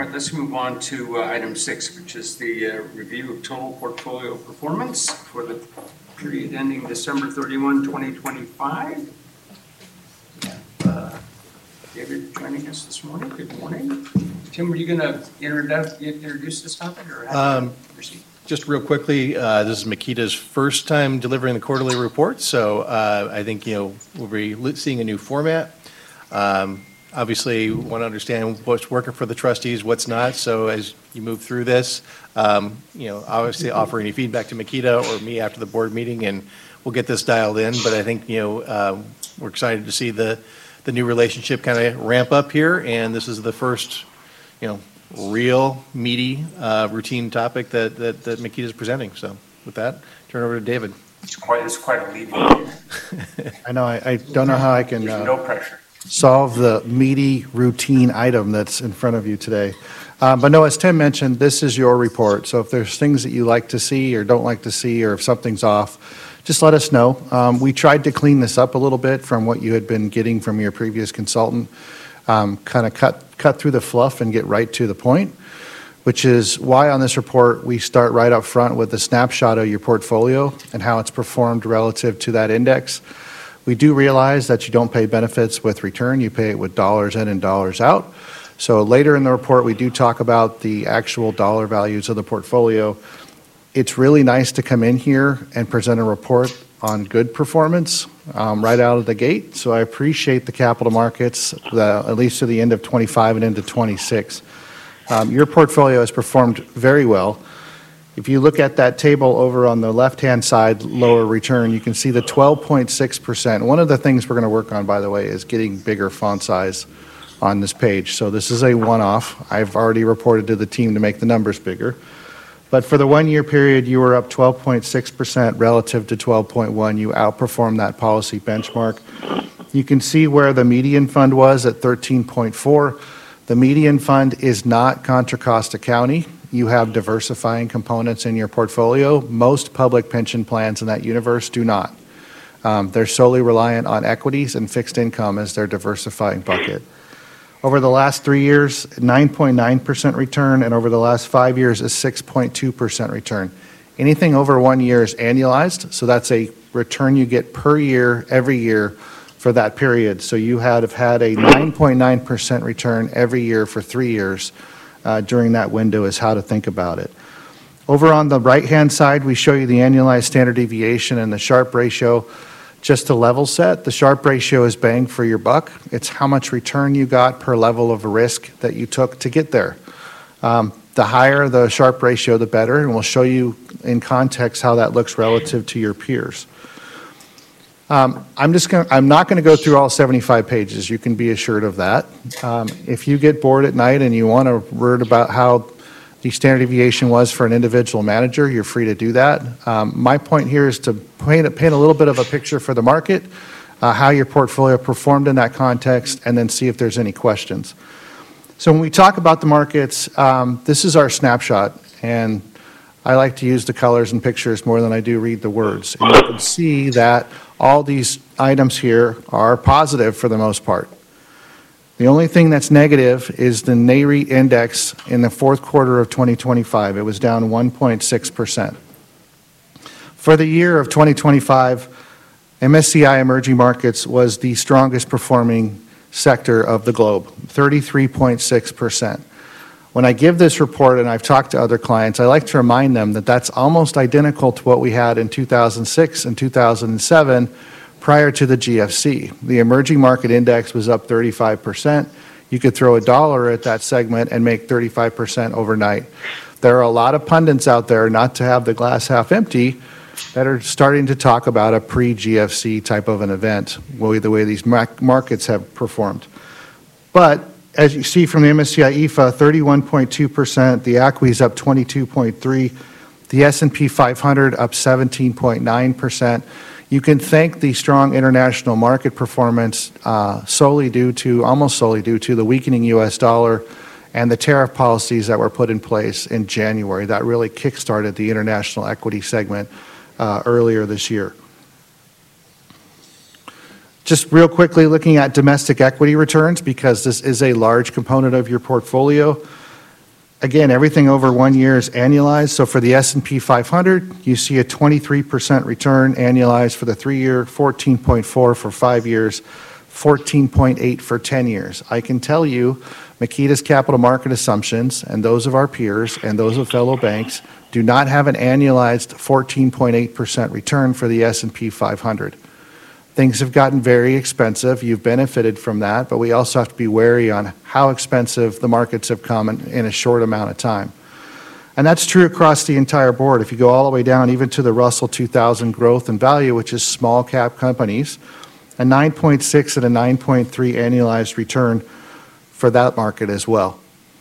right, let's move on to item 6, which is the review of total portfolio performance for the period ending December 31, 2025. David joining us this morning. Good morning. Tim, were you going to introduce this topic or have proceed? Just real quickly, this is Makita's first time delivering the quarterly report, so I think we'll be seeing a new format. Obviously, we want to understand what's working for the trustees, what's not. So as you move through this, obviously offer any feedback to Makita or me after the board meeting, and we'll get this dialed in. But I think we're excited to see the new relationship kind of ramp up here, and this is the first real meaty routine topic that Makita is presenting. So with that, turn it over to David. It's quite a lead. I know. I don't know how I can. There's no pressure. Solve the meaty routine item that's in front of you today. But no, as Tim mentioned, this is your report. So if there's things that you like to see or don't like to see, or if something's off, just let us know. We tried to clean this up a little bit from what you had been getting from your previous consultant, kind of cut through the fluff and get right to the point, which is why on this report we start right up front with a snapshot of your portfolio and how it's performed relative to that index. We do realize that you don't pay benefits with return, you pay it with dollars in and dollars out. So later in the report, we do talk about the actual dollar values of the portfolio. It's really nice to come in here and present a report on good performance right out of the gate. So I appreciate the capital markets, at least to the end of 25 and into 26. Your portfolio has performed very well. If you look at that table over on the left-hand side, lower return, you can see the 12.6%. One of the things we're going to work on, by the way, is getting bigger font size on this page. So this is a one-off. I've already reported to the team to make the numbers bigger. But for the 1 year period, you were up 12.6% relative to 12.1. You outperformed that policy benchmark. You can see where the median fund was at 13.4. The median fund is not Contra Costa County. You have diversifying components in your portfolio. Most public pension plans in that universe do not. They're solely reliant on equities and fixed income as their diversifying bucket. Over the last 3 years, 9.9% return, and over the last 5 years, a 6.2% return. Anything over 1 year is annualized, so that's a return you get per year, every year for that period. So you have had a 9.9% return every year for 3 years. During that window is how to think about it. Over on the right-hand side, we show you the annualized standard deviation and the Sharpe ratio. Just to level set, the Sharpe ratio is bang for your buck. It's how much return you got per level of risk that you took to get there. The higher the Sharpe ratio, the better, and we'll show you in context how that looks relative to your peers. I'm not going to go through all 75 pages. You can be assured of that. If you get bored at night and you want to read about how the standard deviation was for an individual manager, you're free to do that. My point here is to paint a little bit of a picture for the market, how your portfolio performed in that context, and then see if there's any questions. So when we talk about the markets, this is our snapshot, and I like to use the colors and pictures more than I do read the words. And you can see that all these items here are positive for the most part. The only thing that's negative is the NAREIT index in the fourth quarter of 2025. It was down 1.6%. For the year of 2025, MSCI Emerging Markets was the strongest performing sector of the globe, 33.6%. When I give this report, and I've talked to other clients, I like to remind them that that's almost identical to what we had in 2006 and 2007 prior to the GFC. The emerging market index was up 35%. You could throw $1 at that segment and make 35% overnight. There are a lot of pundits out there, not to have the glass half empty, that are starting to talk about a pre-GFC type of an event, the way these markets have performed. But as you see from the MSCI EAFE, 31.2%, the ACWI is up 22.3%, the S&P 500 up 17.9%. You can thank the strong international market performance almost solely due to the weakening U.S. dollar and the tariff policies that were put in place in January. That really kickstarted the international equity segment earlier this year. Just real quickly, looking at domestic equity returns, because this is a large component of your portfolio. Again, everything over 1 year is annualized. So for the S&P 500, you see a 23% return annualized for the 3-year, 14.4 for 5 years, 14.8 for 10 years. I can tell you, Makita's capital market assumptions and those of our peers and those of fellow banks do not have an annualized 14.8% return for the S&P 500. Things have gotten very expensive. You've benefited from that, but we also have to be wary on how expensive the markets have come in a short amount of time. And that's true across the entire board. If you go all the way down even to the Russell 2000 growth and value, which is small cap companies, a 9.6 and a 9.3 annualized return for that market as well.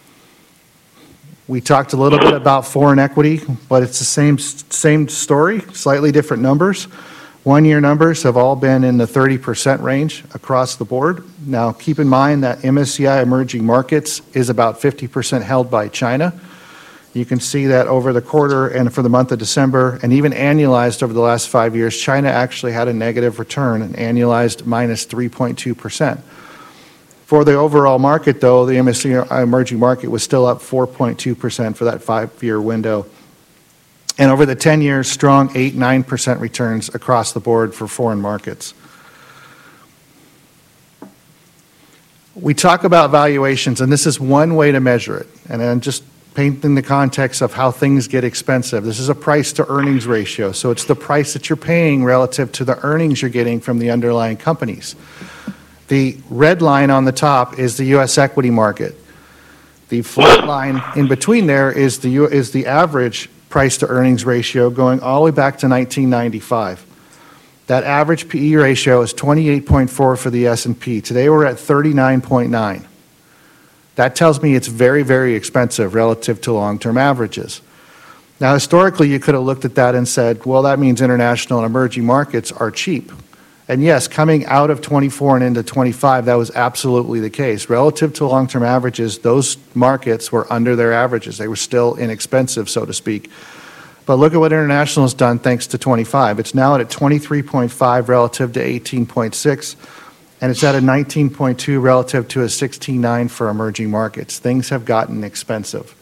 We talked a little bit about foreign equity, but it's the same story, slightly different numbers. 1 year numbers have all been in the 30% range across the board. Now, keep in mind that MSCI emerging markets is about 50% held by China. You can see that over the quarter and for the month of December, and even annualized over the last 5 years, China actually had a negative return, an annualized minus 3.2%. For the overall market, though, the MSCI emerging market was still up 4.2% for that 5-year window. And over the 10 years, strong 8-9% returns across the board for foreign markets. We talk about valuations, and this is one way to measure it. And I'm just painting the context of how things get expensive. This is a price to earnings ratio. So it's the price that you're paying relative to the earnings you're getting from the underlying companies. The red line on the top is the U.S. equity market. The flat line in between there is the average price to earnings ratio going all the way back to 1995. That average PE ratio is 28.4 for the S&P. Today we're at 39.9. That tells me it's very, very expensive relative to long-term averages. Now, historically, you could have looked at that and said, well, that means international and emerging markets are cheap. And yes, coming out of 24 and into 25, that was absolutely the case. Relative to long-term averages, those markets were under their averages. They were still inexpensive, so to speak. But look at what international has done thanks to 25. It's now at 23.5 relative to 18.6, and it's at a 19.2 relative to a 16.9 for emerging markets. Things have gotten expensive.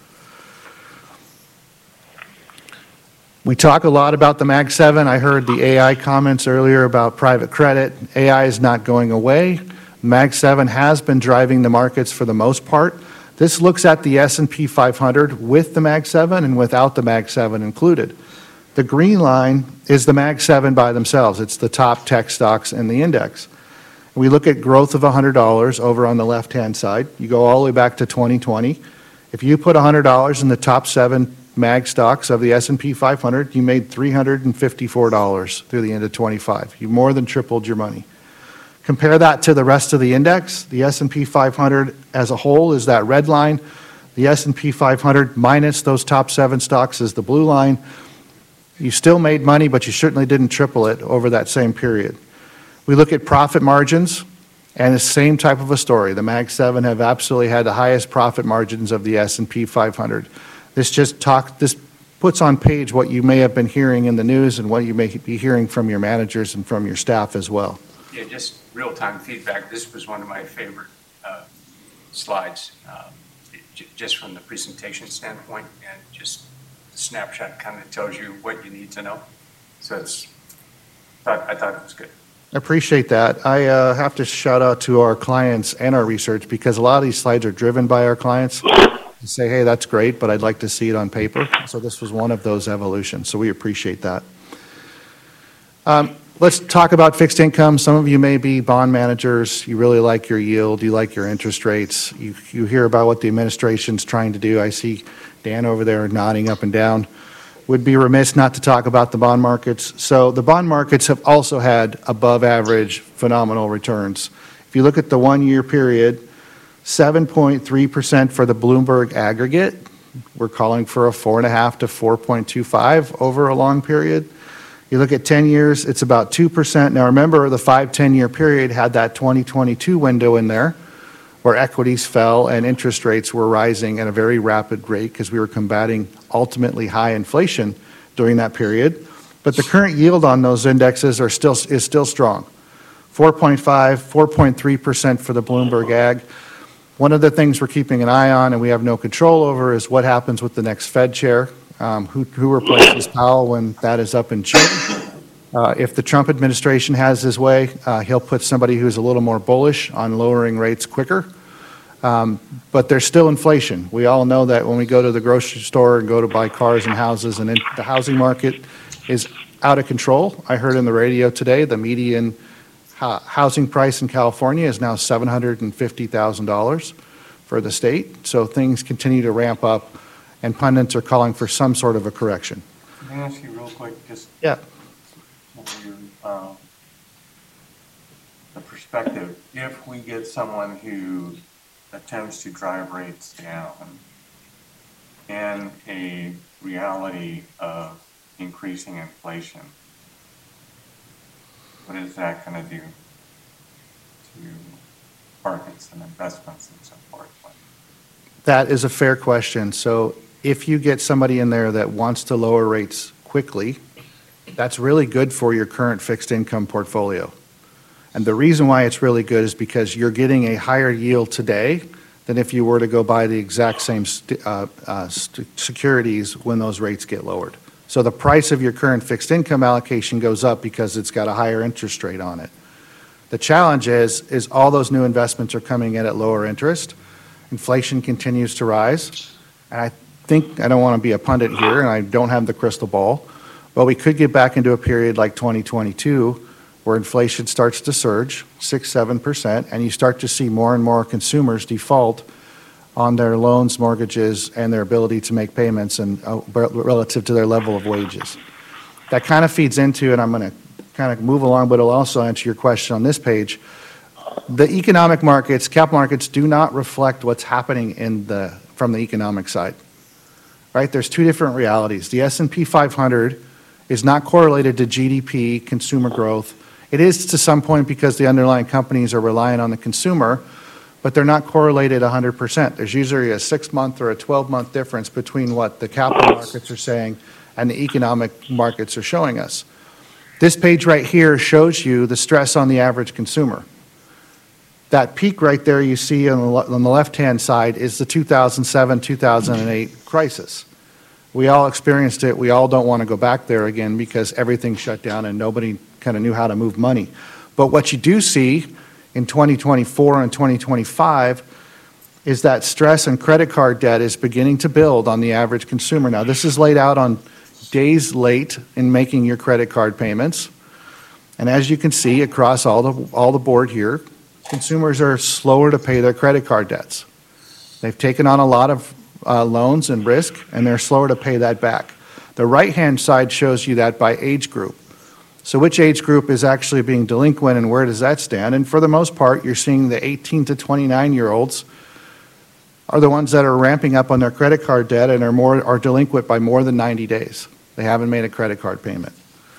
We talk a lot about the Mag 7. I heard the AI comments earlier about private credit. AI is not going away. Mag 7 has been driving the markets for the most part. This looks at the S&P 500 with the Mag 7 and without the Mag 7 included. The green line is the Mag 7 by themselves. It's the top tech stocks in the index. We look at growth of $100 over on the left-hand side. You go all the way back to 2020. If you put $100 in the top 7 Mag stocks of the S&P 500, you made $354 through the end of 25. You more than tripled your money. Compare that to the rest of the index. The S&P 500 as a whole is that red line. The S&P 500 minus those top 7 stocks is the blue line. You still made money, but you certainly didn't triple it over that same period. We look at profit margins, and the same type of a story. The Mag 7 have absolutely had the highest profit margins of the S&P 500. This puts on page what you may have been hearing in the news and what you may be hearing from your managers and from your staff as well. Yeah, just real-time feedback. This was one of my favorite slides, just from the presentation standpoint, and just the snapshot kind of tells you what you need to know. So I thought it was good. I appreciate that. I have to shout out to our clients and our research because a lot of these slides are driven by our clients. They say, hey, that's great, but I'd like to see it on paper. So this was one of those evolutions. So we appreciate that. Let's talk about fixed income. Some of you may be bond managers. You really like your yield. You like your interest rates. You hear about what the administration's trying to do. I see Dan over there nodding up and down. Would be remiss not to talk about the bond markets. So the bond markets have also had above average phenomenal returns. If you look at the 1 year period, 7.3% for the Bloomberg aggregate. We're calling for a 4.5 to 4.25 over a long period. You look at 10 years, it's about 2%. Now remember, the 5-10 year period had that 2022 window in there where equities fell and interest rates were rising at a very rapid rate because we were combating ultimately high inflation during that period. But the current yield on those indexes is still strong. 4.5, 4.3% for the Bloomberg Ag. One of the things we're keeping an eye on and we have no control over is what happens with the next Fed chair, who replaces Powell when that is up in June. If the Trump administration has his way, he'll put somebody who's a little more bullish on lowering rates quicker. But there's still inflation. We all know that when we go to the grocery store and go to buy cars and houses, and the housing market is out of control. I heard in the radio today the median housing price in California is now $750,000 for the state. So things continue to ramp up, and pundits are calling for some sort of a correction. Can I ask you real quick, just Yeah. the perspective, if we get someone who attempts to drive rates down in a reality of increasing inflation, what is that going to do to markets and investments and so forth? That is a fair question. So if you get somebody in there that wants to lower rates quickly, that's really good for your current fixed income portfolio. And the reason why it's really good is because you're getting a higher yield today than if you were to go buy the exact same securities when those rates get lowered. So the price of your current fixed income allocation goes up because it's got a higher interest rate on it. The challenge is all those new investments are coming in at lower interest. Inflation continues to rise. And I think, I don't want to be a pundit here, and I don't have the crystal ball, but we could get back into a period like 2022 where inflation starts to surge, 6-7%, and you start to see more and more consumers default on their loans, mortgages, and their ability to make payments and relative to their level of wages. That kind of feeds into, and I'm going to kind of move along, but it'll also answer your question on this page. The economic markets, capital markets, do not reflect what's happening from the economic side, right? There's two different realities. The S&P 500 is not correlated to GDP, consumer growth. It is to some point because the underlying companies are relying on the consumer, but they're not correlated 100%. There's usually a 6-month or a 12-month difference between what the capital markets are saying and the economic markets are showing us. This page right here shows you the stress on the average consumer. That peak right there you see on the left-hand side is the 2007-2008 crisis. We all experienced it. We all don't want to go back there again because everything shut down and nobody kind of knew how to move money. But what you do see in 2024 and 2025 is that stress and credit card debt is beginning to build on the average consumer. Now, this is laid out on days late in making your credit card payments. And as you can see across all the board here, consumers are slower to pay their credit card debts. They've taken on a lot of loans and risk, and they're slower to pay that back. The right-hand side shows you that by age group. So which age group is actually being delinquent and where does that stand? And for the most part, you're seeing the 18 to 29-year-olds are the ones that are ramping up on their credit card debt and are delinquent by more than 90 days. They haven't made a credit card payment.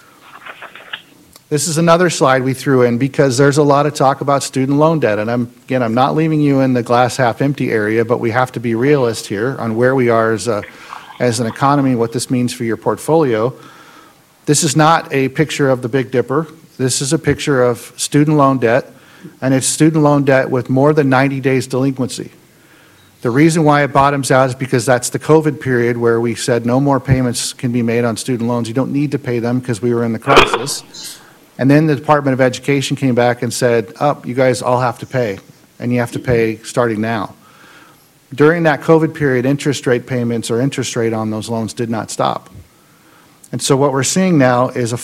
This is another slide we threw in because there's a lot of talk about student loan debt. And I'm not leaving you in the glass half empty area, but we have to be realist here on where we are as an economy, what this means for your portfolio. This is not a picture of the Big Dipper. This is a picture of student loan debt, and it's student loan debt with more than 90 days delinquency. The reason why it bottoms out is because that's the COVID period where we said no more payments can be made on student loans. You don't need to pay them because we were in the crisis. And then the Department of Education came back and said, you guys all have to pay, and you have to pay starting now. During that COVID period, interest rate payments or interest rate on those loans did not stop. And so what we're seeing now is a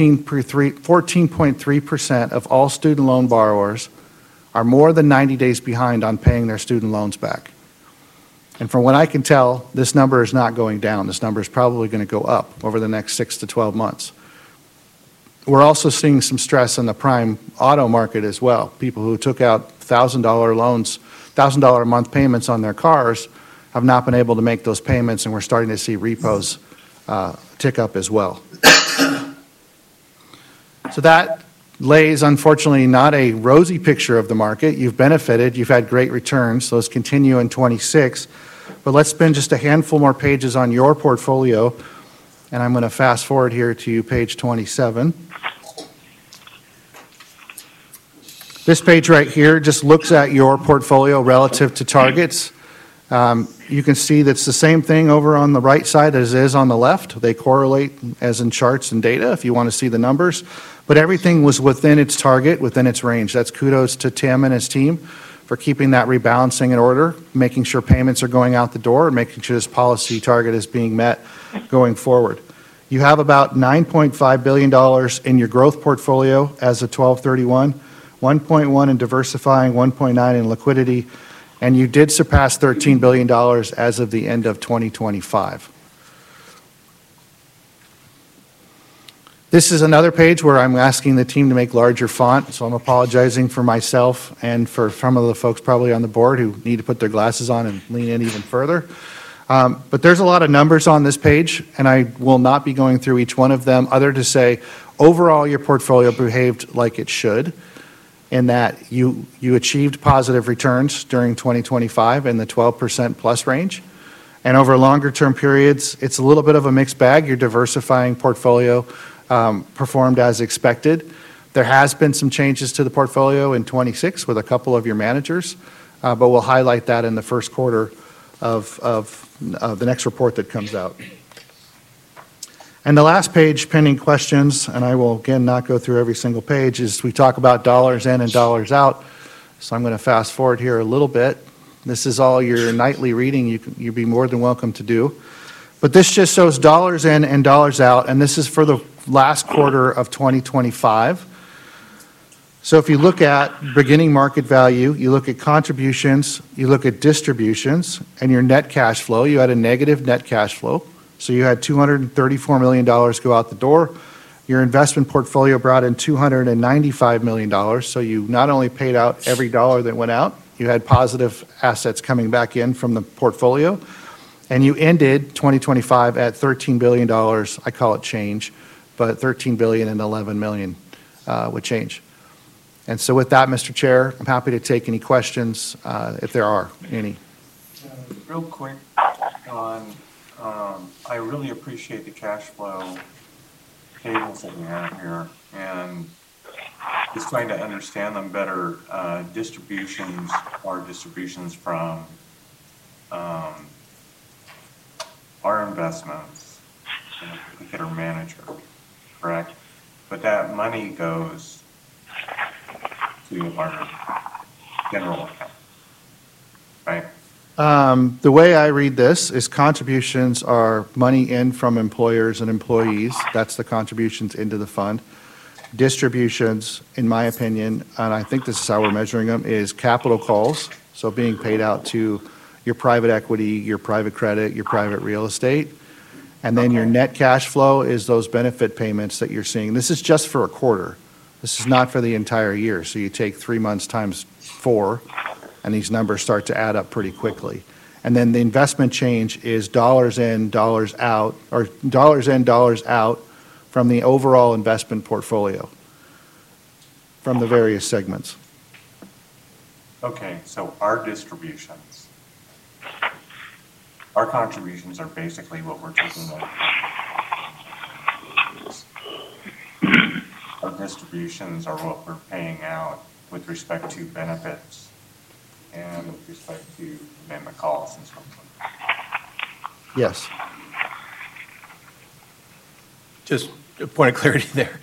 14.3% of all student loan borrowers are more than 90 days behind on paying their student loans back. And from what I can tell, this number is not going down. This number is probably going to go up over the next 6 to 12 months. We're also seeing some stress in the prime auto market as well. People who took out $1,000 loans, $1,000 a month payments on their cars have not been able to make those payments, and we're starting to see repos tick up as well. So that lays, unfortunately, not a rosy picture of the market. You've benefited. You've had great returns. Those continue in 26. But let's spend just a handful more pages on your portfolio. And I'm going to fast forward here to page 27. This page right here just looks at your portfolio relative to targets. You can see that's the same thing over on the right side as is on the left. They correlate as in charts and data if you want to see the numbers. But everything was within its target, within its range. That's kudos to Tim and his team for keeping that rebalancing in order, making sure payments are going out the door, and making sure this policy target is being met going forward. You have about $9.5 billion in your growth portfolio as of 12/31, 1.1 in diversifying, 1.9 in liquidity, and you did surpass $13 billion as of the end of 2025. This is another page where I'm asking the team to make larger font, so I'm apologizing for myself and for some of the folks probably on the board who need to put their glasses on and lean in even further. But there's a lot of numbers on this page, and I will not be going through each one of them, other to say, overall, your portfolio behaved like it should, in that you achieved positive returns during 2025 in the 12% plus range. And over longer term periods, it's a little bit of a mixed bag. Your diversifying portfolio performed as expected. There has been some changes to the portfolio in 26 with a couple of your managers, but we'll highlight that in the first quarter of the next report that comes out. And the last page, pending questions, and I will again not go through every single page, is we talk about dollars in and dollars out. So I'm going to fast forward here a little bit. This is all your nightly reading you'd be more than welcome to do. But this just shows dollars in and dollars out, and this is for the last quarter of 2025. So if you look at beginning market value, you look at contributions, you look at distributions, and your net cash flow, you had a negative net cash flow. So you had $234 million go out the door. Your investment portfolio brought in $295 million. So you not only paid out every dollar that went out, you had positive assets coming back in from the portfolio. And you ended 2025 at $13 billion, I call it change, but $13 billion and 11 million with change. And so with that, Mr. Chair, I'm happy to take any questions if there are any. Real quick on, I really appreciate the cash flow tables that we have here, and just trying to understand them better. Distributions are distributions from our investments in a particular manager, correct? But that money goes to our general account, right? The way I read this is contributions are money in from employers and employees. That's the contributions into the fund. Distributions, in my opinion, and I think this is how we're measuring them, is capital calls. So being paid out to your private equity, your private credit, your private real estate. And then your net cash flow is those benefit payments that you're seeing. This is just for a quarter. This is not for the entire year. So you take 3 months times 4, and these numbers start to add up pretty quickly. And then the investment change is dollars in, dollars out, or dollars in, dollars out from the overall investment portfolio from the various segments. Okay, so our distributions, our contributions are basically what we're taking out. Our distributions are what we're paying out with respect to benefits and with respect to amendment calls and so forth. Yes. Just a point of clarity there.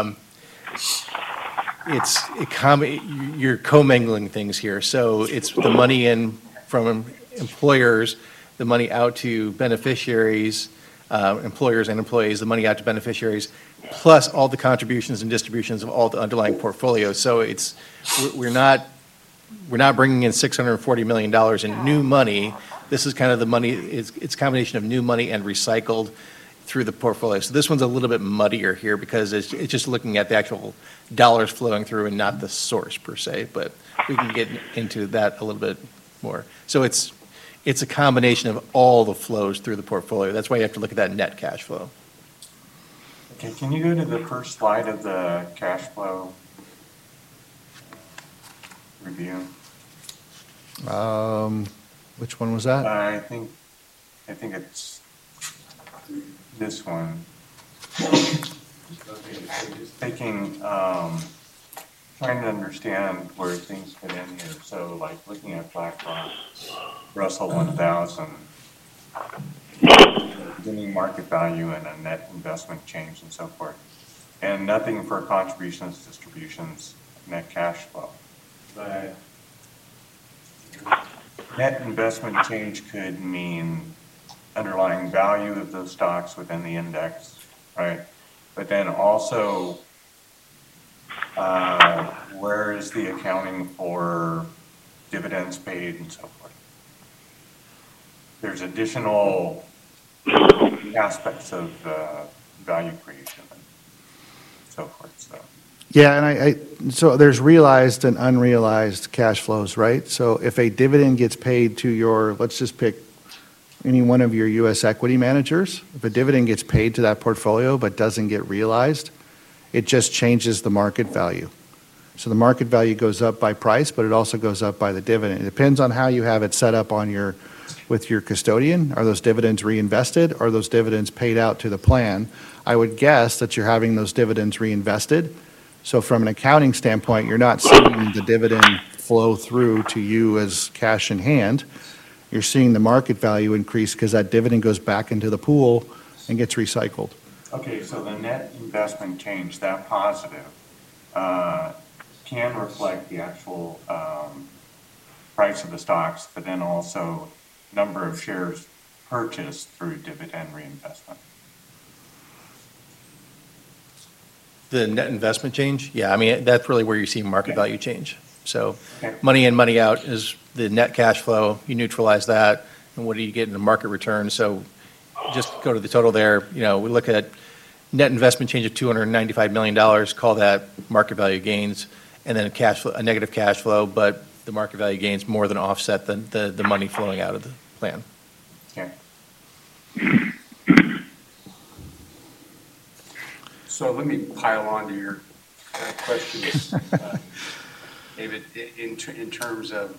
You're commingling things here. So it's the money in from employers, the money out to beneficiaries, employers and employees, the money out to beneficiaries, plus all the contributions and distributions of all the underlying portfolios. So we're not bringing in $640 million in new money. This is kind of the money, it's a combination of new money and recycled through the portfolio. So this one's a little bit muddier here because it's just looking at the actual dollars flowing through and not the source per se, but we can get into that a little bit more. So it's a combination of all the flows through the portfolio. That's why you have to look at that net cash flow. Okay, can you go to the first slide of the cash flow review? Which one was that? I think it's this one. Taking trying to understand where things fit in here. So like looking at BlackRock, Russell 1000, beginning market value and a net investment change and so forth. And nothing for contributions, distributions, net cash flow. But net investment change could mean underlying value of those stocks within the index, right? But then also, where is the accounting for dividends paid and so forth? There's additional aspects of value creation and so forth, so. Yeah, and so there's realized and unrealized cash flows, right? So if a dividend gets paid to your, let's just pick any one of your U.S. equity managers, if a dividend gets paid to that portfolio but doesn't get realized, it just changes the market value. So the market value goes up by price, but it also goes up by the dividend. It depends on how you have it set up on with your custodian. Are those dividends reinvested? Or are those dividends paid out to the plan? I would guess that you're having those dividends reinvested. So from an accounting standpoint, you're not seeing the dividend flow through to you as cash in hand. You're seeing the market value increase because that dividend goes back into the pool and gets recycled. Okay, so the net investment change, that positive, can reflect the actual price of the stocks, but then also number of shares purchased through dividend reinvestment. The net investment change? Yeah, I mean, that's really where you see market value change. So Okay. money in, money out is the net cash flow. You neutralize that, and what do you get in the market return? So just go to the total there. You know, we look at net investment change of $295 million, call that market value gains, and then a negative cash flow, but the market value gains more than offset the money flowing out of the plan. Okay. So let me pile on to your questions, David, in terms of,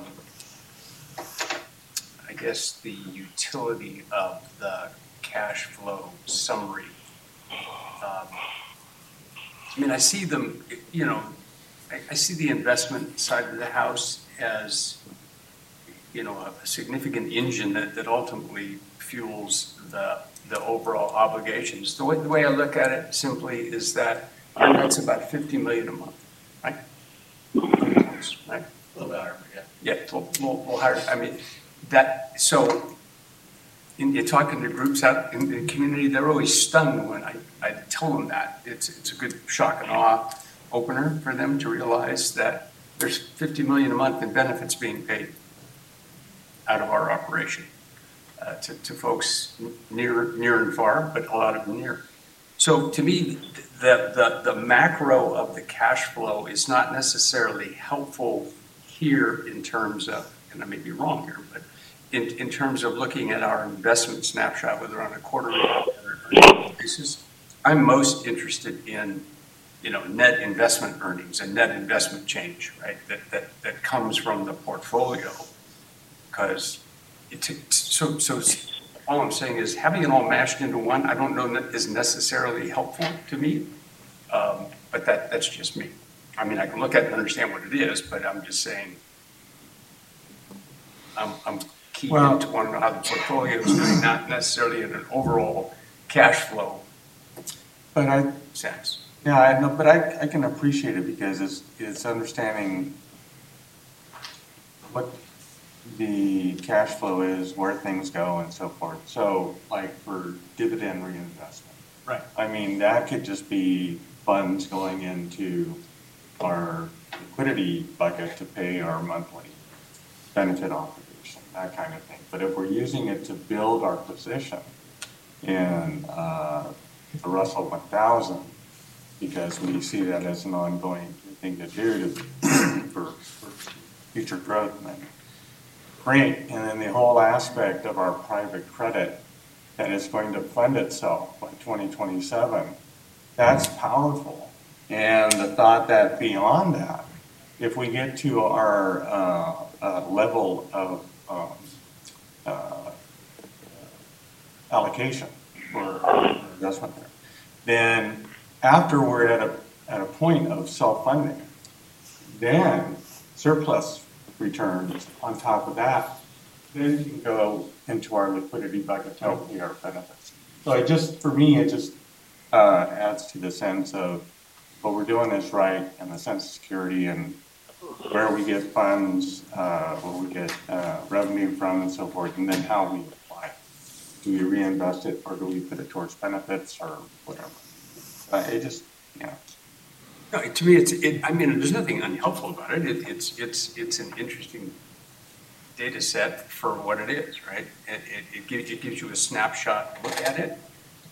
I guess, the utility of the cash flow summary. I mean, I see them, you know, I see the investment side of the house as, you know, a significant engine that ultimately fuels the overall obligations. The way I look at it simply is that that's about $50 million a month, right? Right? A little higher, yeah. Yeah, a little higher. I mean, so in talking to groups out in the community, they're always stunned when I tell them that. It's a good shock and awe opener for them to realize that there's $50 million a month in benefits being paid out of our operation to folks near and far, but a lot of them near. So to me, the macro of the cash flow is not necessarily helpful here in terms of, and I may be wrong here, but in terms of looking at our investment snapshot, whether on a quarterly or annual basis, I'm most interested in, you know, net investment earnings and net investment change, right? That comes from the portfolio, because so all I'm saying is having it all mashed into one, I don't know that is necessarily helpful to me, but that's just me. I mean, I can look at it and understand what it is, but I'm just saying, I'm keen to want to know how the portfolio is doing, not necessarily in an overall cash flow sense. Yeah, I know, but I can appreciate it because it's understanding what the cash flow is, where things go and so forth. So like for dividend reinvestment. Right. I mean, that could just be funds going into our liquidity bucket to pay our monthly benefit obligation, that kind of thing. But if we're using it to build our position in the Russell 1000, because we see that as an ongoing thing to do for future growth, then great. And then the whole aspect of our private credit that is going to fund itself by 2027, that's powerful. And the thought that beyond that, if we get to our level of allocation for investment there, then after we're at a point of self-funding, then surplus returns on top of that, then can go into our liquidity bucket to help pay our benefits. So it just, for me, it just adds to the sense of what we're doing is right and the sense of security and where we get funds, where we get revenue from and so forth, and then how we apply it. Do we reinvest it or do we put it towards benefits or whatever? It just, yeah. No, to me, I mean, there's nothing unhelpful about it. It's an interesting data set for what it is, right? It gives you a snapshot look at it.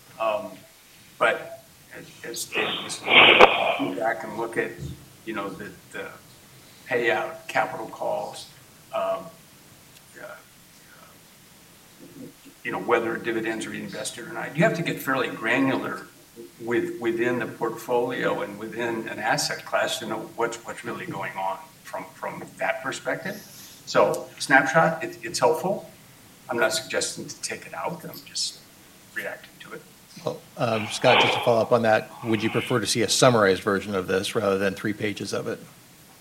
But as Dave was go back and look at, you know, the payout, capital calls, you know, whether dividends are reinvested or not, you have to get fairly granular within the portfolio and within an asset class to know what's really going on from that perspective. So snapshot, it's helpful. I'm not suggesting to take it out. I'm just reacting to it. Well, Scott, just to follow up on that, would you prefer to see a summarized version of this rather than 3 pages of it?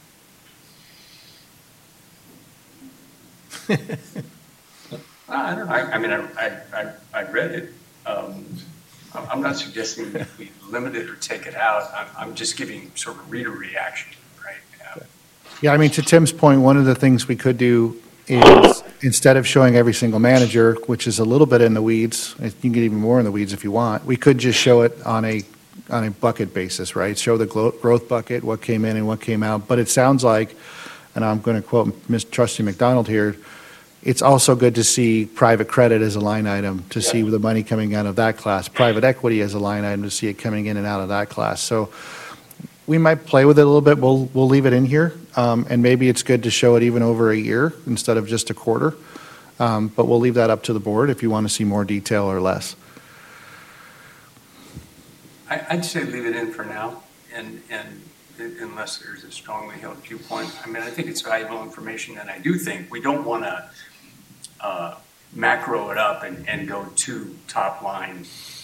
I don't know. I mean, I read it. I'm not suggesting that we limit it or take it out. I'm just giving sort of reader reaction, right? Yeah, I mean, to Tim's point, one of the things we could do is, instead of showing every single manager, which is a little bit in the weeds, you can get even more in the weeds if you want, we could just show it on a bucket basis, right? Show the growth bucket, what came in and what came out. But it sounds like, and I'm going to quote Ms. Trustee McDonald here, it's also good to see private credit as a line item, to see the money coming out of that class, private equity as a line item, to see it coming in and out of that class. So we might play with it a little bit. We'll leave it in here, and maybe it's good to show it even over a year instead of just a quarter. But we'll leave that up to the board if you want to see more detail or less. I'd say leave it in for now, and unless there's a strongly held viewpoint. I mean, I think it's valuable information, and I do think we don't want to macro it up and go too top line,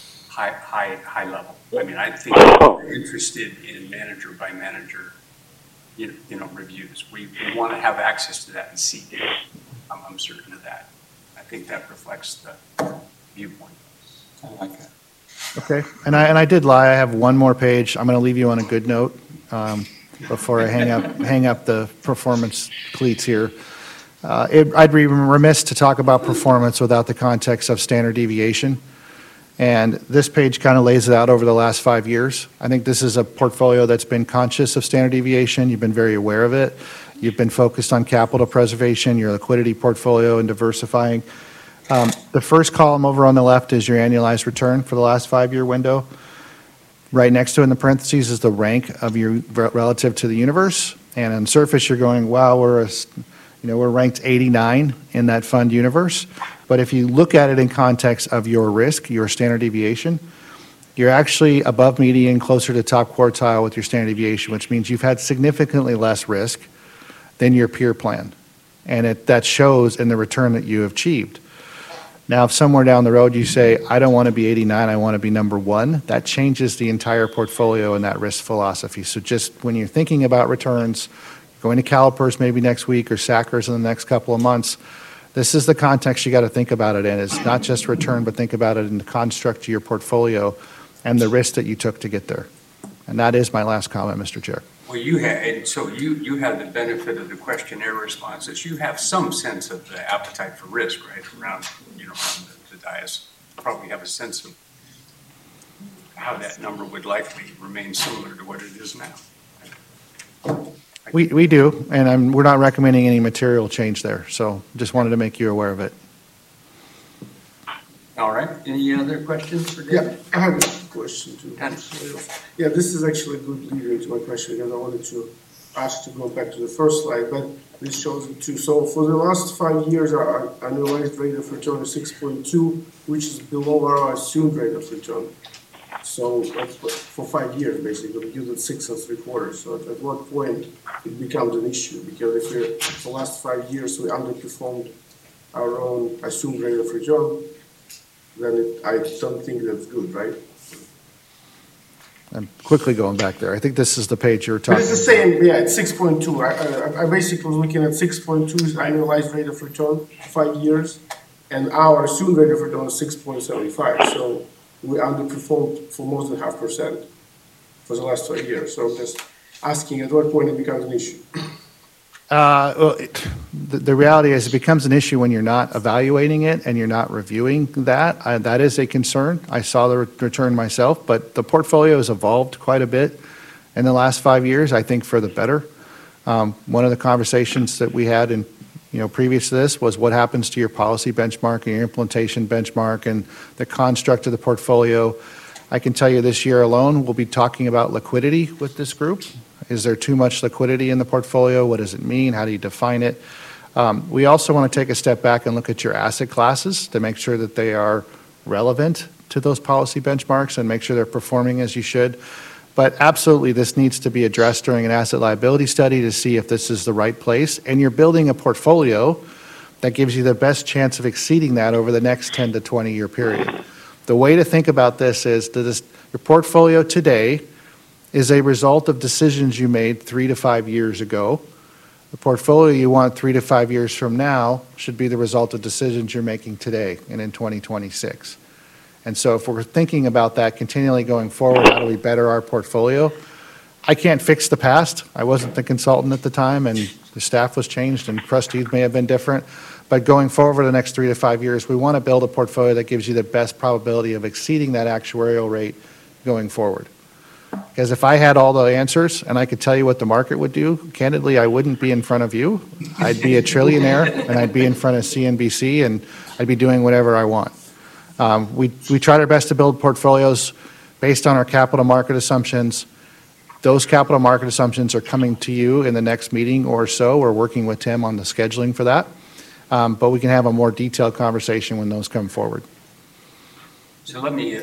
high level. I mean, I think we're interested in manager by manager, you know, reviews. We want to have access to that and see it. I'm certain of that. I think that reflects the viewpoint. I like that. Okay, and I did lie. I have one more page. I'm going to leave you on a good note before I hang up the performance cleats here. I'd be remiss to talk about performance without the context of standard deviation. And this page kind of lays it out over the last 5 years. I think this is a portfolio that's been conscious of standard deviation. You've been very aware of it. You've been focused on capital preservation, your liquidity portfolio, and diversifying. The first column over on the left is your annualized return for the last 5-year window. Right next to it in the parentheses is the rank of your relative to the universe. And on surface, you're going, wow, we're ranked 89 in that fund universe. But if you look at it in context of your risk, your standard deviation, you're actually above median, closer to top quartile with your standard deviation, which means you've had significantly less risk than your peer plan. And that shows in the return that you have achieved. Now, if somewhere down the road you say, I don't want to be 89, I want to be number 1, that changes the entire portfolio and that risk philosophy. So just when you're thinking about returns, going to CalPERS maybe next week or SACRS in the next couple of months, this is the context you got to think about it in. It's not just return, but think about it in the construct of your portfolio and the risk that you took to get there. And that is my last comment, Mr. Chair. Well, you have the benefit of the questionnaire responses. You have some sense of the appetite for risk, right? Around the dais, probably have a sense of how that number would likely remain similar to what it is now. We do, and we're not recommending any material change there. So just wanted to make you aware of it. All right. Any other questions for Yeah, David? I have a question too. Ken. Yeah, this is actually a good lead into my question because I wanted to ask to go back to the first slide, but this shows it too. So for the last 5 years, our annualized rate of return is 6.2, which is below our assumed rate of return. So that's for 5 years, basically, we give it 6 3/4. So at what point it becomes an issue? Because if for the last 5 years we underperformed our own assumed rate of return, then I don't think that's good, right? I'm quickly going back there. I think this is the page you were But talking it's the about. same, yeah, it's 6.2. I basically was looking at 6.2 is annualized rate of return, 5 years, and our assumed rate of return is 6.75. So we underperformed for more than 0.5% for the last 5 years. So I'm just asking at what point it becomes an issue. Well, the reality is it becomes an issue when you're not evaluating it and you're not reviewing that. That is a concern. I saw the return myself, but the portfolio has evolved quite a bit in the last 5 years, I think for the better. One of the conversations that we had in, previous to this was what happens to your policy benchmark and your implementation benchmark and the construct of the portfolio. I can tell you this year alone, we'll be talking about liquidity with this group. Is there too much liquidity in the portfolio? What does it mean? How do you define it? We also want to take a step back and look at your asset classes to make sure that they are relevant to those policy benchmarks and make sure they're performing as you should. But absolutely, this needs to be addressed during an asset liability study to see if this is the right place. And you're building a portfolio that gives you the best chance of exceeding that over the next 10 to 20-year period. The way to think about this is that your portfolio today is a result of decisions you made 3 to 5 years ago. The portfolio you want 3 to 5 years from now should be the result of decisions you're making today and in 2026. And so if we're thinking about that continually going forward, how do we better our portfolio? I can't fix the past. I wasn't the consultant at the time, and the staff was changed, and trustees may have been different. But going forward for the next 3 to 5 years, we want to build a portfolio that gives you the best probability of exceeding that actuarial rate going forward. Because if I had all the answers and I could tell you what the market would do, candidly, I wouldn't be in front of you. I'd be a trillionaire, and I'd be in front of CNBC, and I'd be doing whatever I want. We tried our best to build portfolios based on our capital market assumptions. Those capital market assumptions are coming to you in the next meeting or so. We're working with Tim on the scheduling for that. But we can have a more detailed conversation when those come forward. So let me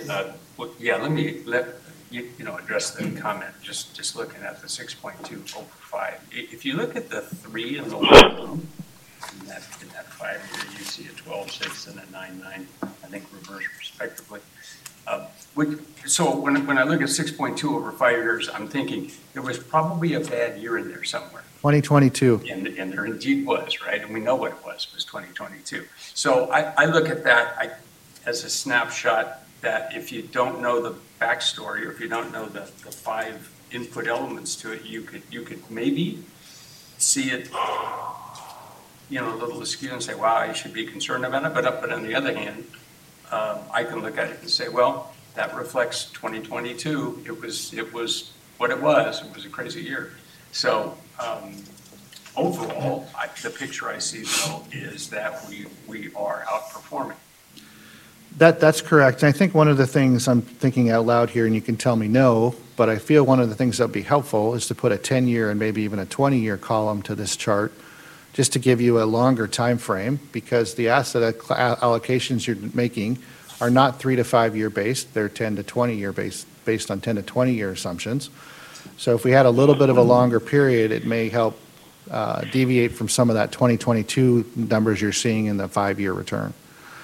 address the comment, just looking at the 6.2 over 5. If you look at the 3 and the 1, in that 5 year, you see a 12.6 and a 9.9, I think reverse respectively. So when I look at 6.2 over 5 years, I'm thinking there was probably a bad year in there somewhere. 2022. And there indeed was, right? And we know what it was 2022. So I look at that as a snapshot that if you don't know the backstory, or if you don't know the 5 input elements to it, you could maybe see it, a little askew and say, wow, I should be concerned about it. But on the other hand, I can look at it and say, well, that reflects 2022. It was what it was. It was a crazy year. So overall, the picture I see, though, is that we are outperforming. That's correct. And I think one of the things I'm thinking out loud here, and you can tell me no, but I feel one of the things that would be helpful is to put a 10-year and maybe even a 20-year column to this chart, just to give you a longer time frame, because the asset allocations you're making are not 3 to 5 year based. They're 10 to 20 year based on 10 to 20 year assumptions. So if we had a little bit of a longer period, it may help deviate from some of that 2022 numbers you're seeing in the 5-year return.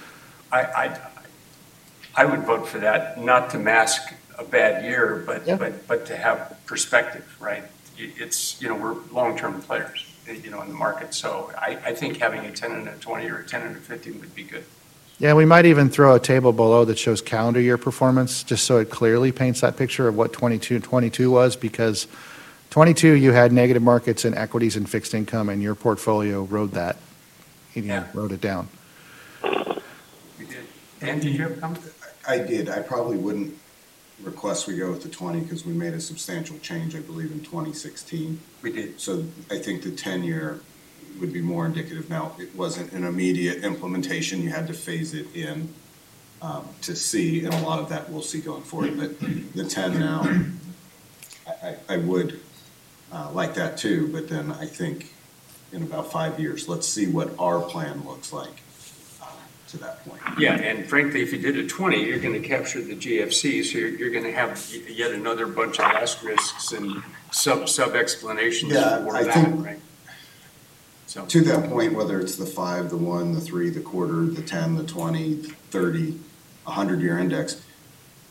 I would vote for that, not to mask a bad year, but to have perspective, right? It's, we're long-term players, in the market. So I think having a 10 and a 20 or a 10 and a 15 would be good. Yeah, we might even throw a table below that shows calendar year performance, just so it clearly paints that picture of what 22 was, because 22 you had negative markets in equities and fixed income, and your portfolio rode that. Wrote it down. We did. Dan, did you have a comment? I did. I probably wouldn't request we go with the 20 because we made a substantial change, I believe, in 2016. We did. So I think the 10-year would be more indicative. Now, it wasn't an immediate implementation. You had to phase it in to see, and a lot of that we'll see going forward. But the 10 now, I would like that too. But then I think in about 5 years, let's see what our plan looks like to that point. Yeah, and frankly, if you did a 20, you're going to capture the GFC, so you're going to have yet another bunch of asterisks and sub-explanations for that, think, right? So to that point, whether it's the 5, the 1, the 3, the quarter, the 10, the 20, 30, 100-year index,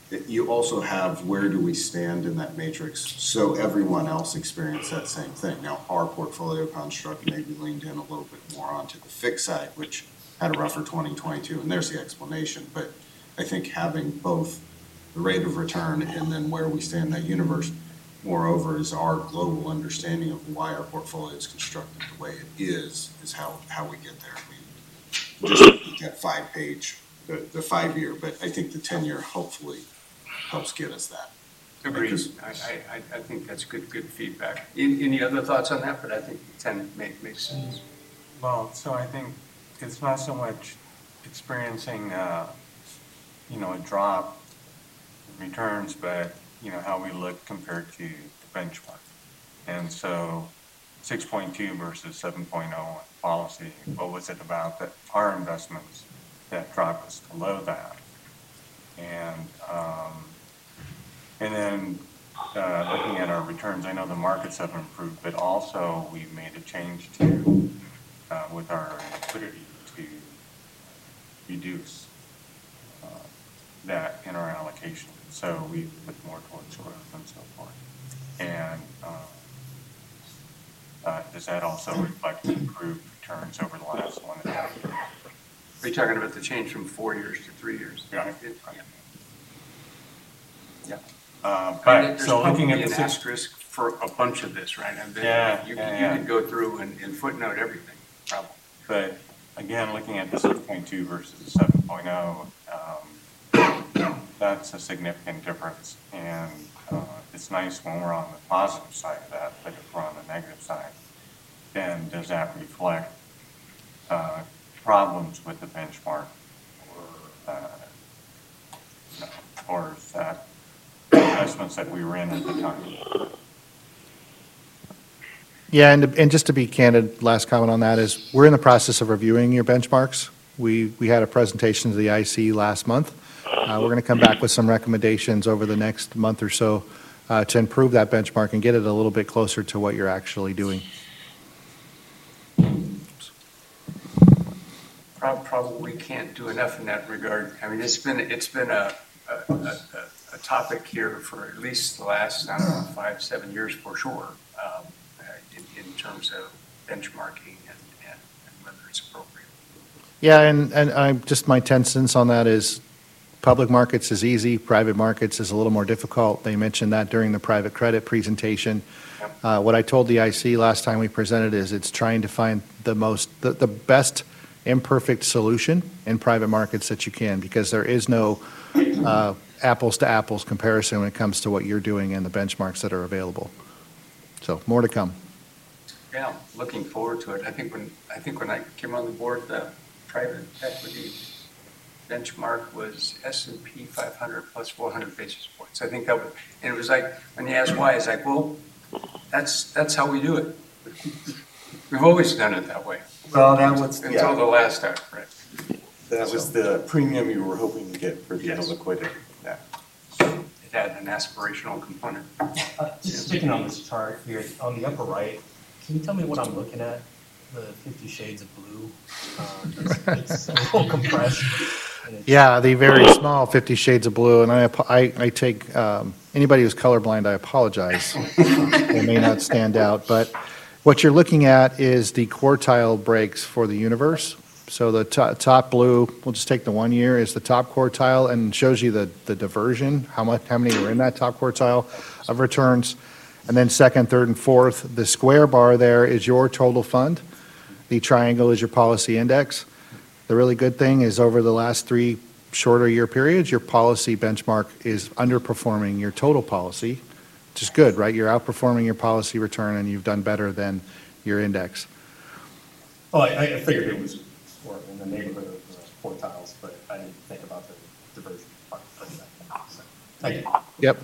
you also have where do we stand in that matrix, so everyone else experienced that same thing. Now, our portfolio construct maybe leaned in a little bit more onto the fixed side, which had a rougher 2022, and there's the explanation. But I think having both the rate of return and then where we stand in that universe, moreover, is our global understanding of why our portfolio is constructed the way it is how we get there. I mean, just that 5-page, the 5-year, but I think the 10-year hopefully helps get us that. Agreed. Because- I think that's good feedback. Any other thoughts on that? But I think 10 makes sense. Well, so I think it's not so much experiencing, a drop in returns, but, how we look compared to the benchmark. And so 6.2 versus 7.0 policy, what was it about that our investments that dropped us below that? And then looking at our returns, I know the markets have improved, but also we made a change to with our liquidity to reduce that in our allocation. So we put more towards growth and so forth. And does that also reflect improved returns over the last 1.5 years? Are you talking about the change from 4 years to 3 years? Yeah. Yeah. But so There's looking probably at an the asterisk for a bunch of this, right? I mean, Yeah, you yeah. can go through and footnote everything, probably. But again, looking at the 6.2 versus the 7.0, that's a significant difference. And it's nice when we're on the positive side of that, but if we're on the negative side, then does that reflect problems with the benchmark? Or is that investments that we were in at the time? Yeah, and just to be candid, last comment on that is, we're in the process of reviewing your benchmarks. We had a presentation to the IC last month. We're going to come back with some recommendations over the next month or so to improve that benchmark and get it a little bit closer to what you're actually doing. Probably can't do enough in that regard. I mean, it's been a topic here for at least the last, 5-7 years for sure, in terms of benchmarking and whether it's appropriate. Yeah, and just my 10 cents on that is, public markets is easy, private markets is a little more difficult. They mentioned that during the private credit presentation. Yep. What I told the IC last time we presented is, it's trying to find the best imperfect solution in private markets that you can, because there is no apples to apples comparison when it comes to what you're doing and the benchmarks that are available. So more to come. Yeah, looking forward to it. I think when I came on the board, the private equity benchmark was S&P 500 plus 400 basis points. I think that was, and it was like, when you ask why, it's like, well, that's how we do it. We've always done it that way. Well, that was, Until the last time, right? that was the premium you were hoping to get for the Yes. liquidity. Yeah. It had an aspirational component. Just sticking on this chart here, on the upper right, can you tell me what I'm looking at? The 50 Shades of Blue? It's a little compressed. and it's- Yeah, the very small 50 Shades of Blue, and I take, anybody who's colorblind, I apologize. It may not stand out, but what you're looking at is the quartile breaks for the universe. So the top blue, we'll just take the 1 year, is the top quartile, and shows you the diversion, how many were in that top quartile of returns. And then second, third, and fourth, the square bar there is your total fund. The triangle is your policy index. The really good thing is, over the last 3 shorter year periods, your policy benchmark is underperforming your total policy, which is good, right? You're outperforming your policy return, and you've done better than your index. Well, I figured it was more in the neighborhood of quartiles, but I didn't think about the diversion part. So, thank you. Yep.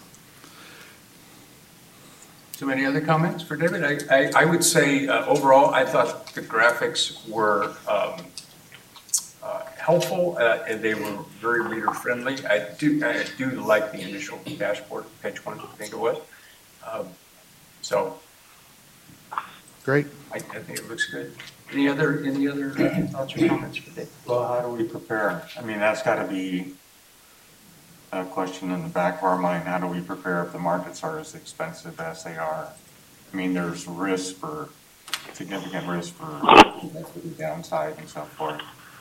So any other comments for David? I would say overall, I thought the graphics were helpful, and they were very reader friendly. I do like the initial dashboard, page 1, I think it was. So Great. I think it looks good. Any other thoughts or comments for David? Well, how do we prepare? I mean, that's got to be question in the back of our mind, how do we prepare if the markets are as expensive as they are? I mean, there's significant risk for equity downside and so forth.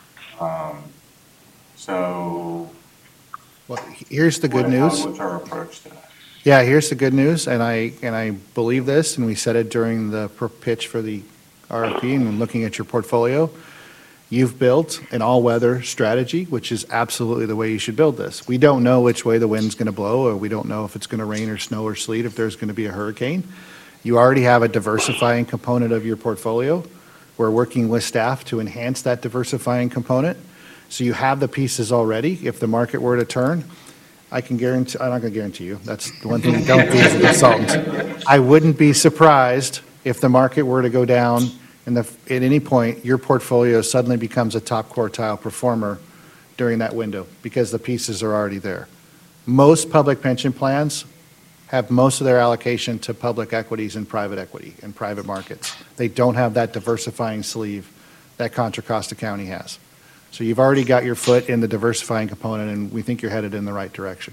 So. Well, here's the good news. What's our approach to that? Yeah, here's the good news, and I believe this, and we said it during the pitch for the RFP and looking at your portfolio. You've built an all-weather strategy, which is absolutely the way you should build this. We don't know which way the wind's going to blow, or we don't know if it's going to rain or snow or sleet, if there's going to be a hurricane. You already have a diversifying component of your portfolio. We're working with staff to enhance that diversifying component. So you have the pieces already. If the market were to turn, I can guarantee, I'm not going to guarantee you, that's the one thing you don't do as a consultant. I wouldn't be surprised if the market were to go down and at any point, your portfolio suddenly becomes a top quartile performer during that window because the pieces are already there. Most public pension plans have most of their allocation to public equities and private equity and private markets. They don't have that diversifying sleeve that Contra Costa County has. So you've already got your foot in the diversifying component, and we think you're headed in the right direction.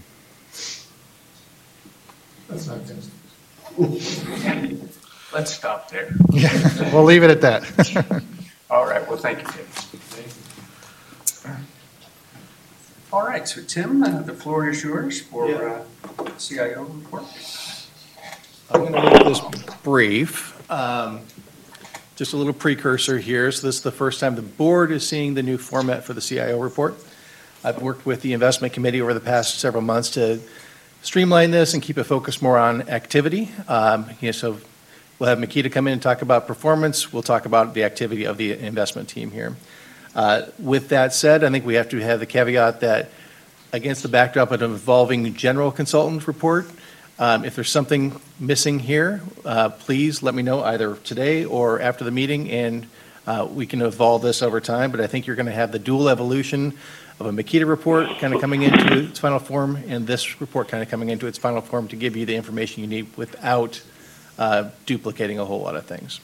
Let's stop there. Yeah, we'll leave it at that. All right, well, thank you, Tim. All right, so Tim, the floor is yours for CIO report. I'm going to make this brief. Just a little precursor here. So this is the first time the board is seeing the new format for the CIO report. I've worked with the investment committee over the past several months to streamline this and keep it focused more on activity. So we'll have Makita come in and talk about performance. We'll talk about the activity of the investment team here. With that said, I think we have to have the caveat that against the backdrop of an evolving general consultant report, if there's something missing here, please let me know either today or after the meeting, and we can evolve this over time. But I think you're going to have the dual evolution of a Makita report kind of coming into its final form, and this report kind of coming into its final form to give you the information you need without duplicating a whole lot of things.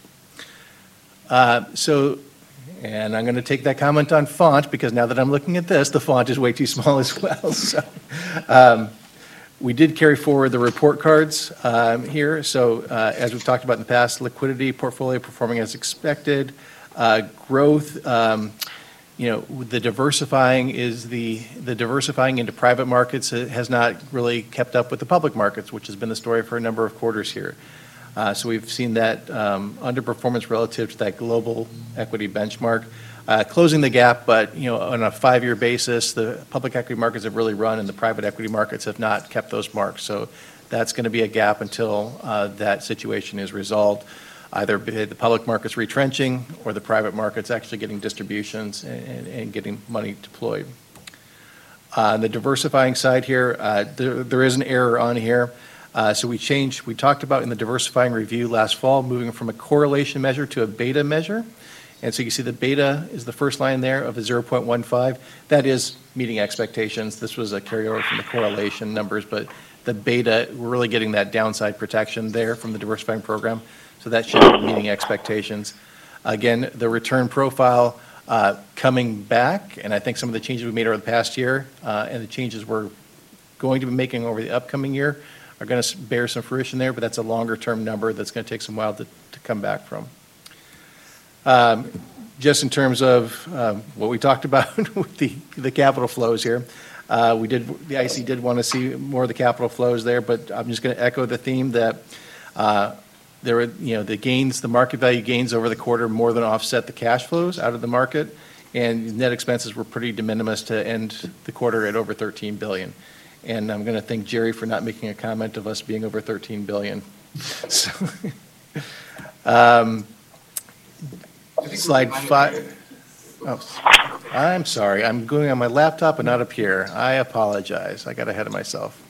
And I'm going to take that comment on font, because now that I'm looking at this, the font is way too small as well. So we did carry forward the report cards here. So as we've talked about in the past, liquidity portfolio performing as expected. Growth, the diversifying into private markets has not really kept up with the public markets, which has been the story for a number of quarters here. So we've seen that underperformance relative to that global equity benchmark. Closing the gap, but on a 5-year basis, the public equity markets have really run and the private equity markets have not kept those marks. So that's going to be a gap until that situation is resolved, either the public markets retrenching or the private markets actually getting distributions and getting money deployed. On the diversifying side here, there is an error on here. So we talked about in the diversifying review last fall, moving from a correlation measure to a beta measure. And so you see the beta is the first line there of the 0.15. That is meeting expectations. This was a carryover from the correlation numbers, but the beta, we're really getting that downside protection there from the diversifying program. So that should be meeting expectations. Again, the return profile coming back, and I think some of the changes we made over the past year and the changes we're going to be making over the upcoming year are going to bear some fruition there, but that's a longer term number that's going to take some while to come back from. Just in terms of what we talked about with the capital flows here, the IC did want to see more of the capital flows there, but I'm just going to echo the theme that there were, the gains, the market value gains over the quarter more than offset the cash flows out of the market, and net expenses were pretty de minimis to end the quarter at over $13 billion. And I'm going to thank Jerry for not making a comment of us being over $13 billion. So, slide 5. Oh, I'm sorry. I'm going on my laptop and not up here. I apologize. I got ahead of myself.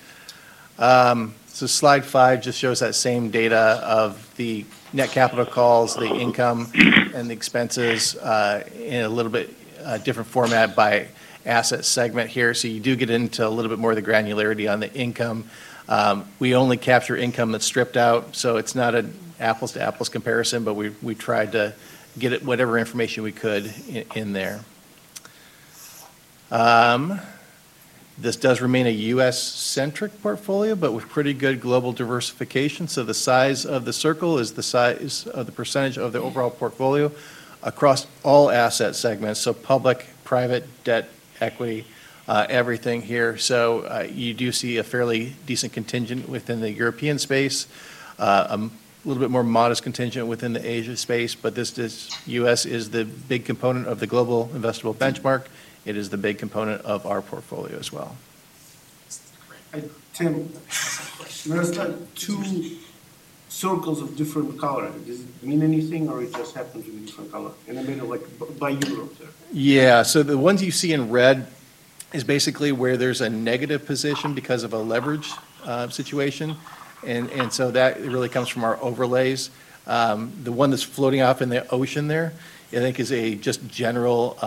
So slide 5 just shows that same data of the net capital calls, the income, and the expenses in a little bit different format by asset segment here. So you do get into a little bit more of the granularity on the income. We only capture income that's stripped out, so it's not an apples to apples comparison, but we tried to get it whatever information we could in there. This does remain a U.S.-centric portfolio, but with pretty good global diversification. So the size of the circle is the size of the percentage of the overall portfolio across all asset segments, so public, private, debt, equity, everything here. So you do see a fairly decent contingent within the European space, a little bit more modest contingent within the Asia space, but U.S. is the big component of the global investable benchmark. It is the big component of our portfolio as well. Tim, there's like two circles of different color. Does it mean anything, or it just happens to be different color? In the middle, like by Europe there. Yeah, so the ones you see in red is basically where there's a negative position because of a leverage situation. And so that really comes from our overlays. The one that's floating off in the ocean there, I think is a just general,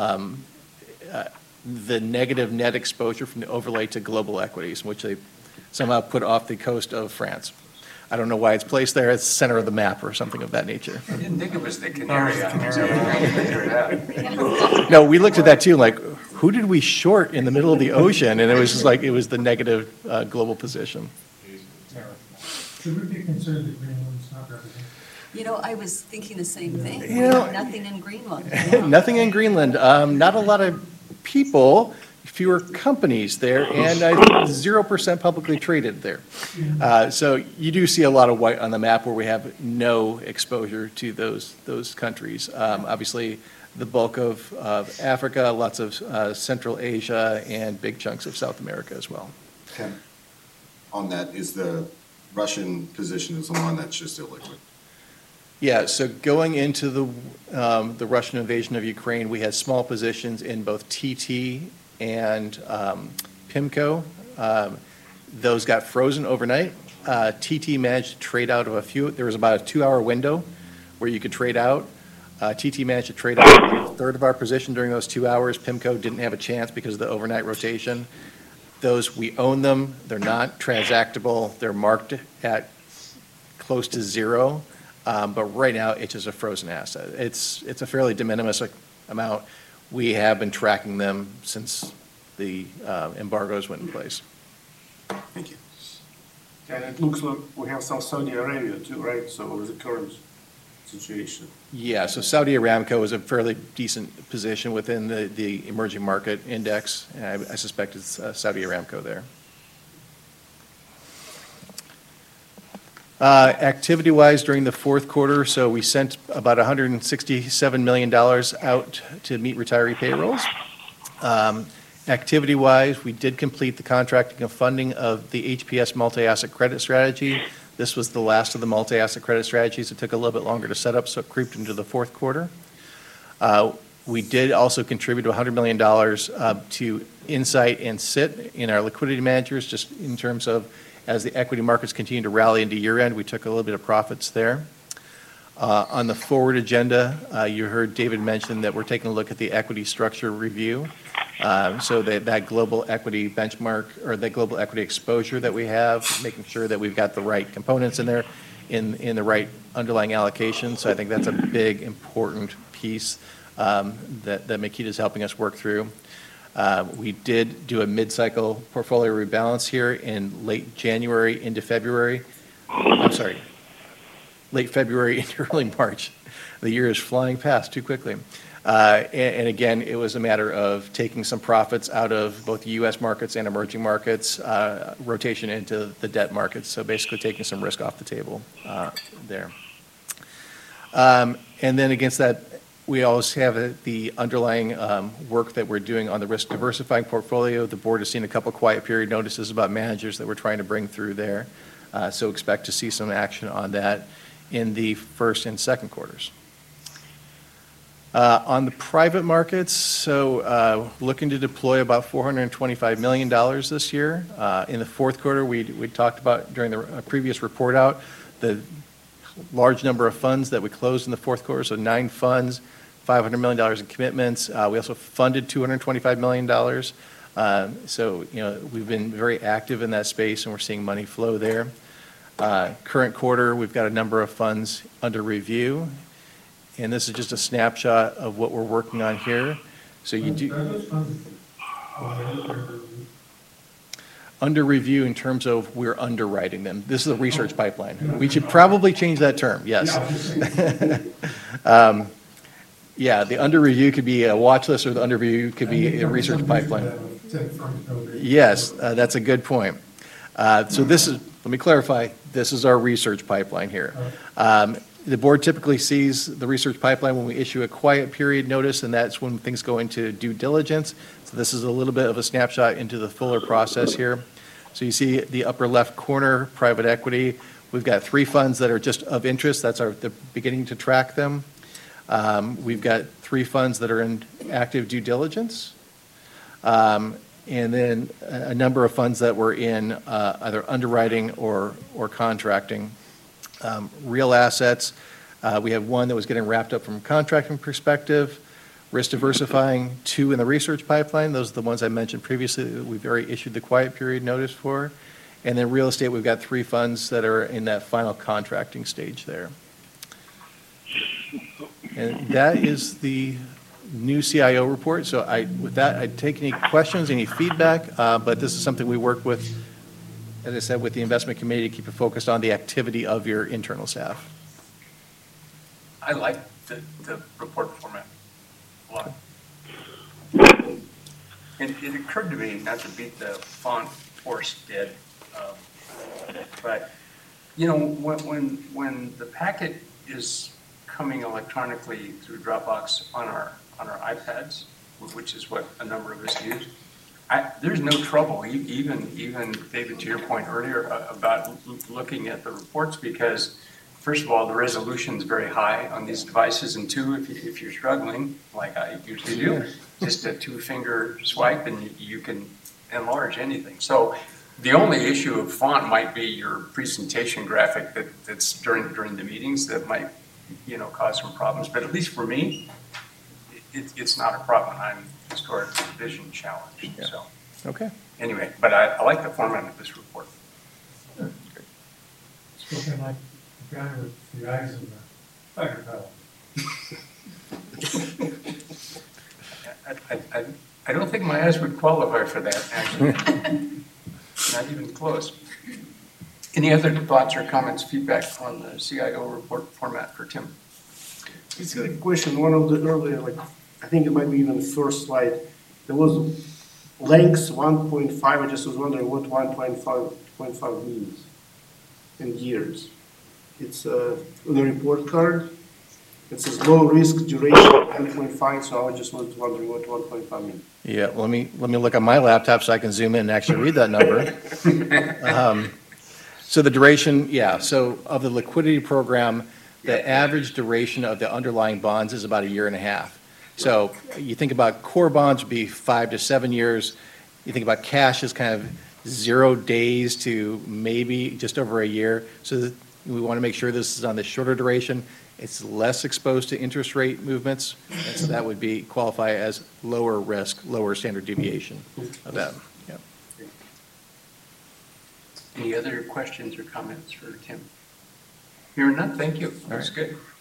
the negative net exposure from the overlay to global equities, which they somehow put off the coast of France. I don't know why it's placed there. It's the center of the map or something of that nature. I didn't think it was the Canary Islands. I was trying to figure it out. No, we looked at that too, like, who did we short in the middle of the ocean? And it was just like, it was the negative global position. Should we be concerned that Greenland's not represented? You know, I was thinking the same thing. You We know- have nothing in Greenland. Nothing in Greenland. Not a lot of people, fewer companies there, and I think 0% publicly traded there. So you do see a lot of white on the map where we have no exposure to those countries. Obviously, the bulk of Africa, lots of Central Asia, and big chunks of South America as well. Tim, on that, is the Russian position is the one that's just illiquid? Yeah, so going into the Russian invasion of Ukraine, we had small positions in both TT and PIMCO. Those got frozen overnight. TT managed to trade out of a few. There was about a 2-hour window where you could trade out. TT managed to trade out a third of our position during those 2 hours. PIMCO didn't have a chance because of the overnight rotation. Those, we own them. They're not transactable. They're marked at close to zero. But right now, it's just a frozen asset. It's a fairly de minimis amount. We have been tracking them since the embargoes went in place. Thank you. And it looks like we have some Saudi Arabia too, right? So what is the current situation? Yeah, so Saudi Aramco is a fairly decent position within the emerging market index, and I suspect it's Saudi Aramco there. Activity-wise, during the fourth quarter, so we sent about $167 million out to meet retiree payrolls. Activity-wise, we did complete the contracting and funding of the HPS multi-asset credit strategy. This was the last of the multi-asset credit strategies. It took a little bit longer to set up, so it creeped into the fourth quarter. We did also contribute $100 million to Insight and SIT in our liquidity managers, just in terms of as the equity markets continue to rally into year-end, we took a little bit of profits there. On the forward agenda, you heard David mention that we're taking a look at the equity structure review. So that global equity benchmark, or that global equity exposure that we have, making sure that we've got the right components in there in the right underlying allocation. So I think that's a big, important piece that Makita is helping us work through. We did do a mid-cycle portfolio rebalance here in late January into February. I'm sorry, late February into early March. The year is flying past too quickly. And again, it was a matter of taking some profits out of both U.S. markets and emerging markets, rotation into the debt markets. So basically taking some risk off the table there. And then against that, we always have the underlying work that we're doing on the risk diversifying portfolio. The board has seen a couple quiet period notices about managers that we're trying to bring through there. So expect to see some action on that in the first and second quarters. On the private markets, so looking to deploy about $425 million this year. In the fourth quarter, we talked about during the previous report out, the large number of funds that we closed in the fourth quarter, so 9 funds, $500 million in commitments. We also funded $225 million. So, you know, we've been very active in that space, and we're seeing money flow there. Current quarter, we've got a number of funds under review, and this is just a snapshot of what we're working on here. So you do. Are those funds, under review in terms of we're underwriting them. This is a research pipeline. We should probably change that term, yes. Yeah, the under review could be a watch list, or the under review could be a research pipeline. Yes, that's a good point. So this is, let me clarify, this is our research pipeline here. The board typically sees the research pipeline when we issue a quiet period notice, and that's when things go into due diligence. So this is a little bit of a snapshot into the fuller process here. So you see the upper left corner, private equity. We've got 3 funds that are just of interest. That's the beginning to track them. We've got 3 funds that are in active due diligence. And then a number of funds that were in either underwriting or contracting. Real assets, we have 1 that was getting wrapped up from a contracting perspective. Risk diversifying, 2 in the research pipeline. Those are the ones I mentioned previously that we've already issued the quiet period notice for. And then real estate, we've got 3 funds that are in that final contracting stage there. And that is the new CIO report. So with that, I'd take any questions, any feedback, but this is something we work with, as I said, with the investment committee to keep it focused on the activity of your internal staff. I like the report format a lot. It occurred to me, not to beat the font horse dead, but, you know, when the packet is coming electronically through Dropbox on our iPads, which is what a number of us use, there's no trouble, even David, to your point earlier about looking at the reports, because first of all, the resolution is very high on these devices, and 2, if you're struggling, like I usually do, just a 2-finger swipe and you can enlarge anything. So the only issue of font might be your presentation graphic that's during the meetings that might, you know, cause some problems. But at least for me, it's not a problem. I'm historically vision challenged. Yeah. So Okay. anyway, but I like the format of this report. Spoken like the guy with the eyes of the tiger pelt. I don't think my eyes would qualify for that, actually. Not even close. Any other thoughts or comments, feedback on the CIO report format for Tim? It's a question, one of the earlier, like, I think it might be even the first slide. There was lengths 1.5, I just was wondering what 1.5 means in years. It's on the report card. It says low risk duration 1.5, so I just was wondering what 1.5 means. Yeah, let me look at my laptop so I can zoom in and actually read that number. So the duration, yeah, so of the liquidity program, the average duration of the underlying bonds is about 1.5 years. So you think about core bonds would be 5 to 7 years. You think about cash as kind of 0 days to maybe just over a year. So we want to make sure this is on the shorter duration. It's less exposed to interest rate movements, and so that would qualify as lower risk, lower standard deviation of that. Yeah. Any other questions or comments for Tim? Hearing none, thank you. That's good.